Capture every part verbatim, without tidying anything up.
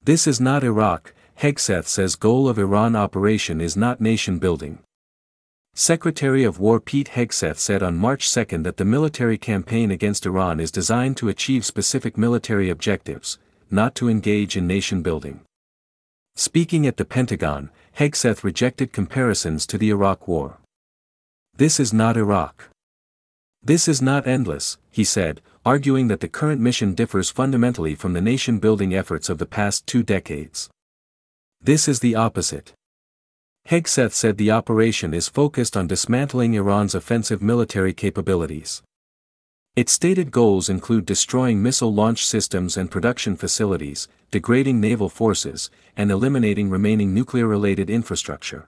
This is not Iraq, Hegseth says goal of Iran operation is not nation building. Secretary of War Pete Hegseth said on March second that the military campaign against Iran is designed to achieve specific military objectives, not to engage in nation building. Speaking at the Pentagon, Hegseth rejected comparisons to the Iraq War. This is not Iraq. This is not endless, he said, arguing that the current mission differs fundamentally from the nation-building efforts of the past two decades. This is the opposite. Hegseth said the operation is focused on dismantling Iran's offensive military capabilities. Its stated goals include destroying missile launch systems and production facilities, degrading naval forces, and eliminating remaining nuclear-related infrastructure.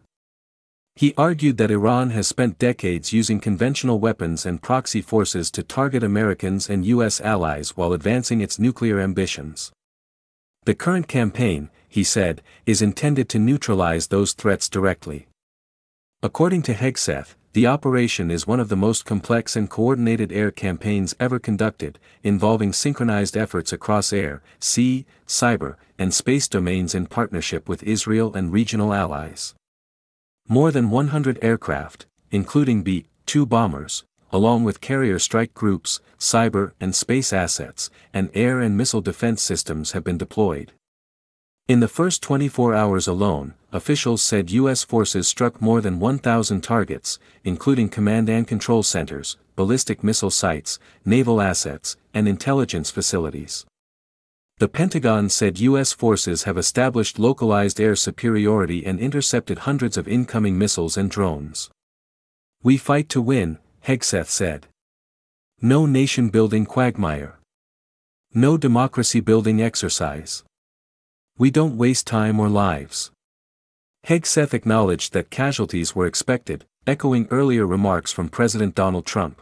He argued that Iran has spent decades using conventional weapons and proxy forces to target Americans and U S allies while advancing its nuclear ambitions. The current campaign, he said, is intended to neutralize those threats directly. According to Hegseth, the operation is one of the most complex and coordinated air campaigns ever conducted, involving synchronized efforts across air, sea, cyber, and space domains in partnership with Israel and regional allies. More than one hundred aircraft, including B two bombers, along with carrier strike groups, cyber and space assets, and air and missile defense systems have been deployed. In the first twenty-four hours alone, officials said U S forces struck more than one thousand targets, including command and control centers, ballistic missile sites, naval assets, and intelligence facilities. The Pentagon said U S forces have established localized air superiority and intercepted hundreds of incoming missiles and drones. We fight to win, Hegseth said. No nation-building quagmire. No democracy-building exercise. We don't waste time or lives. Hegseth acknowledged that casualties were expected, echoing earlier remarks from President Donald Trump.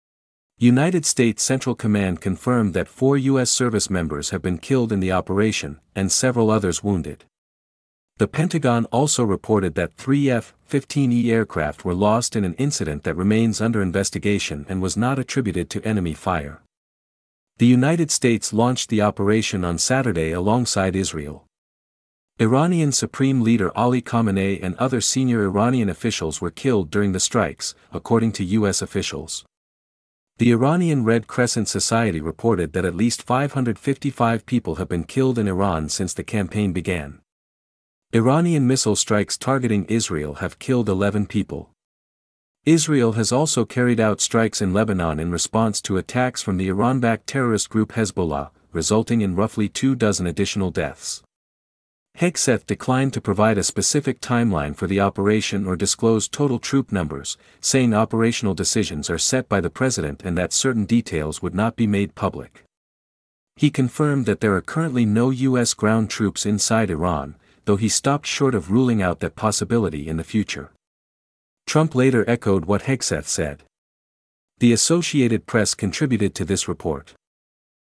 United States Central Command confirmed that four U S service members have been killed in the operation, and several others wounded. The Pentagon also reported that three F fifteen E aircraft were lost in an incident that remains under investigation and was not attributed to enemy fire. The United States launched the operation on Saturday alongside Israel. Iranian Supreme Leader Ali Khamenei and other senior Iranian officials were killed during the strikes, according to U S officials. The Iranian Red Crescent Society reported that at least five hundred fifty-five people have been killed in Iran since the campaign began. Iranian missile strikes targeting Israel have killed eleven people. Israel has also carried out strikes in Lebanon in response to attacks from the Iran-backed terrorist group Hezbollah, resulting in roughly two dozen additional deaths. Hegseth declined to provide a specific timeline for the operation or disclose total troop numbers, saying operational decisions are set by the president and that certain details would not be made public. He confirmed that there are currently no U S ground troops inside Iran, though he stopped short of ruling out that possibility in the future. Trump later echoed what Hegseth said. The Associated Press contributed to this report.